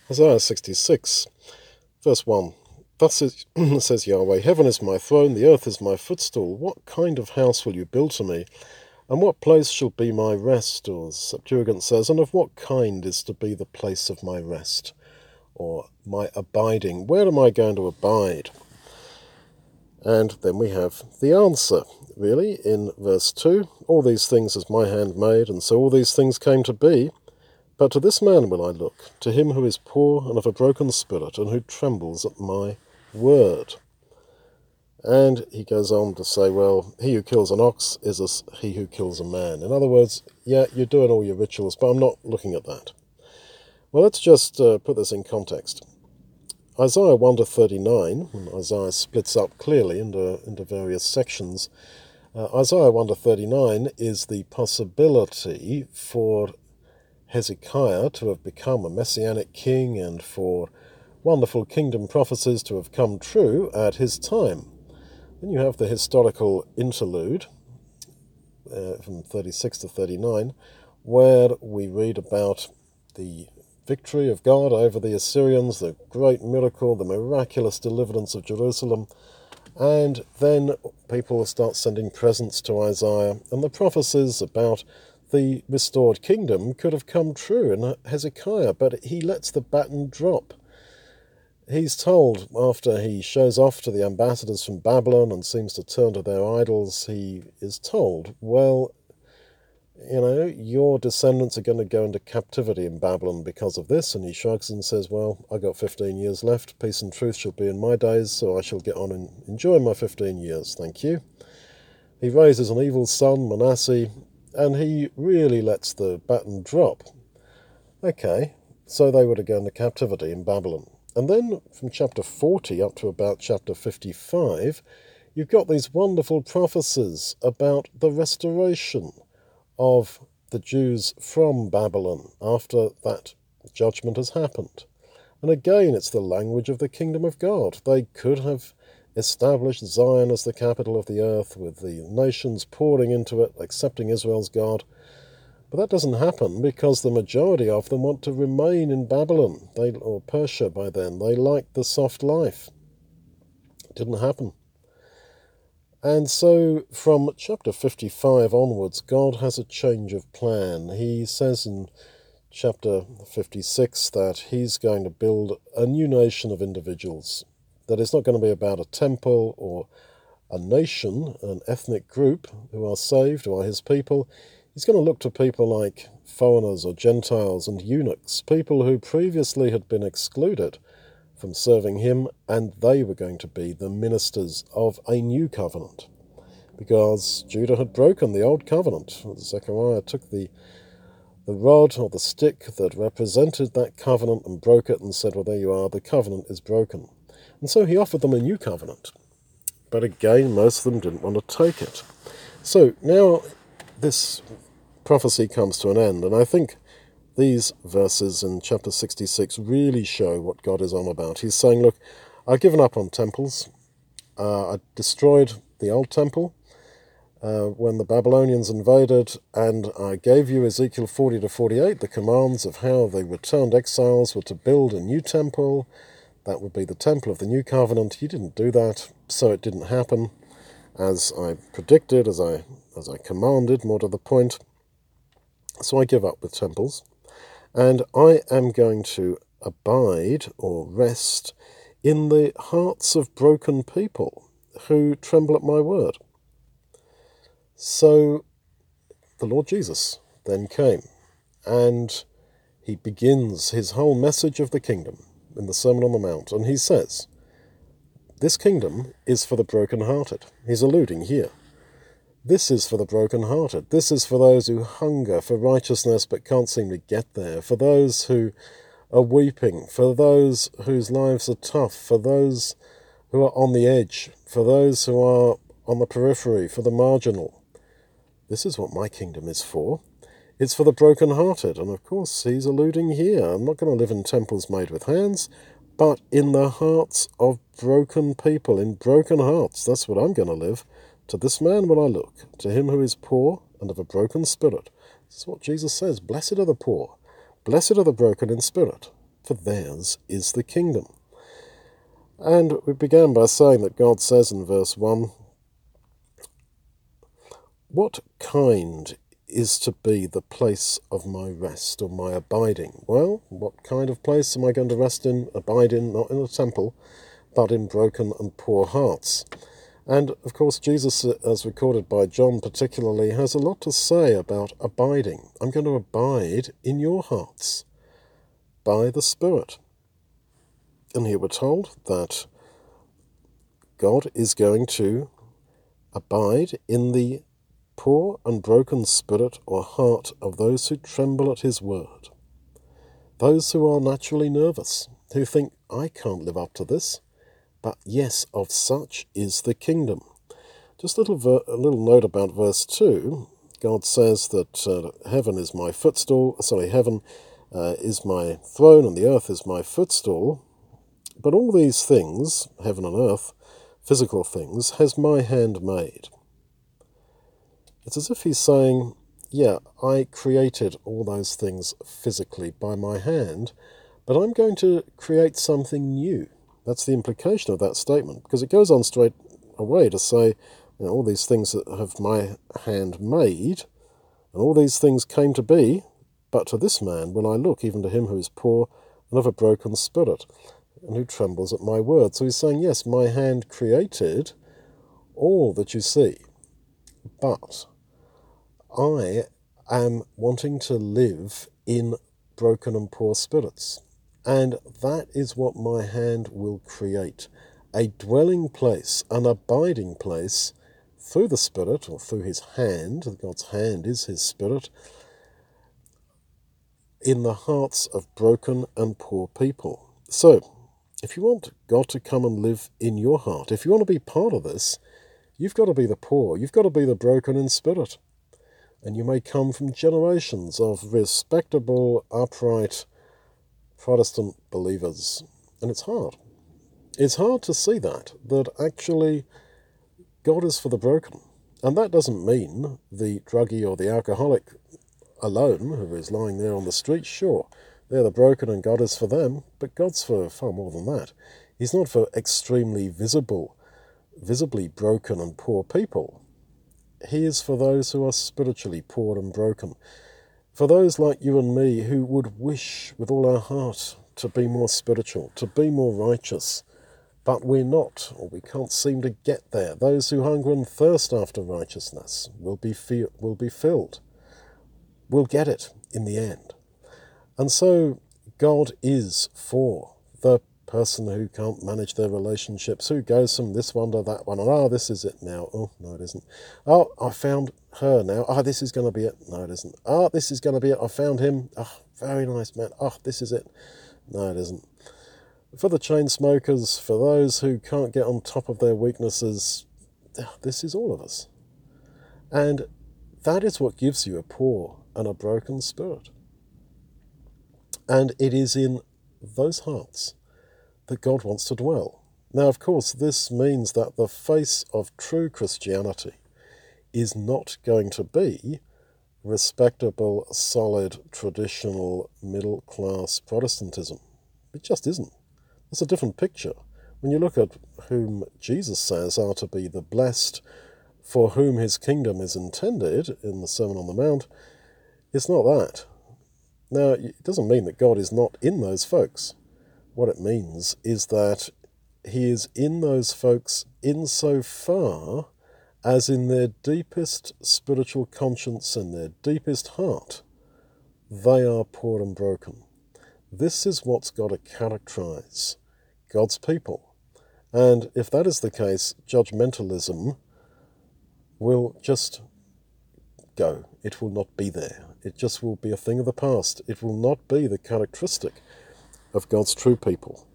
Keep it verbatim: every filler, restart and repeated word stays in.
Isaiah sixty-six, verse one. Thus is, says Yahweh, Heaven is my throne, the earth is my footstool. What kind of house will you build to me? And what place shall be my rest? Or Septuagint says, and of what kind is to be the place of my rest? Or my abiding? Where am I going to abide? And then we have the answer, really, in verse two. All these things is my hand made, and so all these things came to be. But to this man will I look, to him who is poor and of a broken spirit, and who trembles at my word. And he goes on to say, well, he who kills an ox is as he who kills a man. In other words, yeah, you're doing all your rituals, but I'm not looking at that. Well, let's just uh, put this in context. Isaiah one to thirty-nine, when Isaiah splits up clearly into, into various sections, uh, Isaiah one to thirty-nine is the possibility for Hezekiah to have become a messianic king and for wonderful kingdom prophecies to have come true at his time. Then you have the historical interlude uh, from thirty-six to thirty-nine, where we read about the victory of God over the Assyrians, the great miracle, the miraculous deliverance of Jerusalem, and then people start sending presents to Isaiah, and the prophecies about the restored kingdom could have come true in Hezekiah, but he lets the baton drop. He's told, after he shows off to the ambassadors from Babylon and seems to turn to their idols, he is told, well, you know, your descendants are going to go into captivity in Babylon because of this. And he shrugs and says, well, I got fifteen years left. Peace and truth shall be in my days, so I shall get on and enjoy my fifteen years. Thank you. He raises an evil son, Manasseh, and he really lets the baton drop. Okay, so they were to go into captivity in Babylon. And then from chapter forty up to about chapter fifty-five, you've got these wonderful prophecies about the restoration of the Jews from Babylon after that judgment has happened. And again, it's the language of the kingdom of God. They could have established Zion as the capital of the earth, with the nations pouring into it, accepting Israel's God. But that doesn't happen because the majority of them want to remain in Babylon, they, or Persia by then. They like the soft life. It didn't happen. And so from chapter fifty-five onwards, God has a change of plan. He says in chapter fifty-six that he's going to build a new nation of individuals, that it's not going to be about a temple or a nation, an ethnic group who are saved, who are his people. He's going to look to people like foreigners or Gentiles and eunuchs, people who previously had been excluded from serving him, and they were going to be the ministers of a new covenant, because Judah had broken the old covenant. Zechariah took the the rod or the stick that represented that covenant and broke it and said, well, there you are, the covenant is broken. And so he offered them a new covenant. But again, most of them didn't want to take it. So now this prophecy comes to an end, and I think these verses in chapter sixty-six really show what God is on about. He's saying, look, I've given up on temples. Uh, I destroyed the old temple uh, when the Babylonians invaded, and I gave you Ezekiel forty to forty-eight, the commands of how the returned exiles were to build a new temple. That would be the temple of the new covenant. You didn't do that, so it didn't happen as I predicted, as I, as I commanded, more to the point. So I give up with temples. And I am going to abide or rest in the hearts of broken people who tremble at my word. So the Lord Jesus then came, and he begins his whole message of the kingdom in the Sermon on the Mount, and he says, this kingdom is for the brokenhearted. He's alluding here. This is for the broken-hearted. This is for those who hunger for righteousness but can't seem to get there, for those who are weeping, for those whose lives are tough, for those who are on the edge, for those who are on the periphery, for the marginal. This is what my kingdom is for. It's for the broken-hearted, and of course he's alluding here. I'm not going to live in temples made with hands, but in the hearts of broken people, in broken hearts. That's what I'm going to live. To this man will I look, to him who is poor and of a broken spirit. This is what Jesus says. Blessed are the poor. Blessed are the broken in spirit. for theirs is the kingdom. And we began by saying that God says in verse one, what kind is to be the place of my rest or my abiding? Well, what kind of place am I going to rest in, abide in, not in a temple, but in broken and poor hearts? And, of course, Jesus, as recorded by John particularly, has a lot to say about abiding. I'm going to abide in your hearts by the Spirit. And here we're told that God is going to abide in the poor and broken spirit or heart of those who tremble at his word. Those who are naturally nervous, who think, I can't live up to this. But yes, of such is the kingdom. Just a little, ver- a little note about verse two. God says that uh, heaven is my footstool, sorry, heaven uh, is my throne and the earth is my footstool. But all these things, heaven and earth, physical things, has my hand made. It's as if he's saying, yeah, I created all those things physically by my hand, but I'm going to create something new. That's the implication of that statement, because it goes on straight away to say, you know, all these things that have my hand made, and all these things came to be, but to this man will I look, even to him who is poor and of a broken spirit, and who trembles at my word. So he's saying, yes, my hand created all that you see, but I am wanting to live in broken and poor spirits. And that is what my hand will create. A dwelling place, an abiding place, through the Spirit, or through his hand, God's hand is his Spirit, in the hearts of broken and poor people. So, if you want God to come and live in your heart, if you want to be part of this, you've got to be the poor, you've got to be the broken in spirit. And you may come from generations of respectable, upright Protestant believers. And it's hard. It's hard to see that, that actually God is for the broken. And that doesn't mean the druggie or the alcoholic alone, who is lying there on the street. Sure, they're the broken and God is for them, but God's for far more than that. He's not for extremely visible, visibly broken and poor people. He is for those who are spiritually poor and broken. For those like you and me who would wish with all our heart to be more spiritual, to be more righteous, but we're not, or we can't seem to get there. Those who hunger and thirst after righteousness will be, fe- will be filled. We'll get it in the end. And so God is for the person who can't manage their relationships, who goes from this one to that one, and oh, this is it now. Oh, no, it isn't. Oh, I found her now. Oh, this is going to be it. No, it isn't. Oh, this is going to be it. I found him. Oh, very nice man. Oh, this is it. No, it isn't. For the chain smokers, for those who can't get on top of their weaknesses, this is all of us. And that is what gives you a poor and a broken spirit. And it is in those hearts that God wants to dwell. Now, of course, this means that the face of true Christianity is not going to be respectable, solid, traditional, middle-class Protestantism. It just isn't. It's a different picture. When you look at whom Jesus says are to be the blessed, for whom his kingdom is intended in the Sermon on the Mount, it's not that. Now, it doesn't mean that God is not in those folks. What it means is that he is in those folks insofar as in their deepest spiritual conscience and their deepest heart, they are poor and broken. This is what's got to characterize God's people. And if that is the case, judgmentalism will just go. It will not be there. It just will be a thing of the past. It will not be the characteristic of God's true people.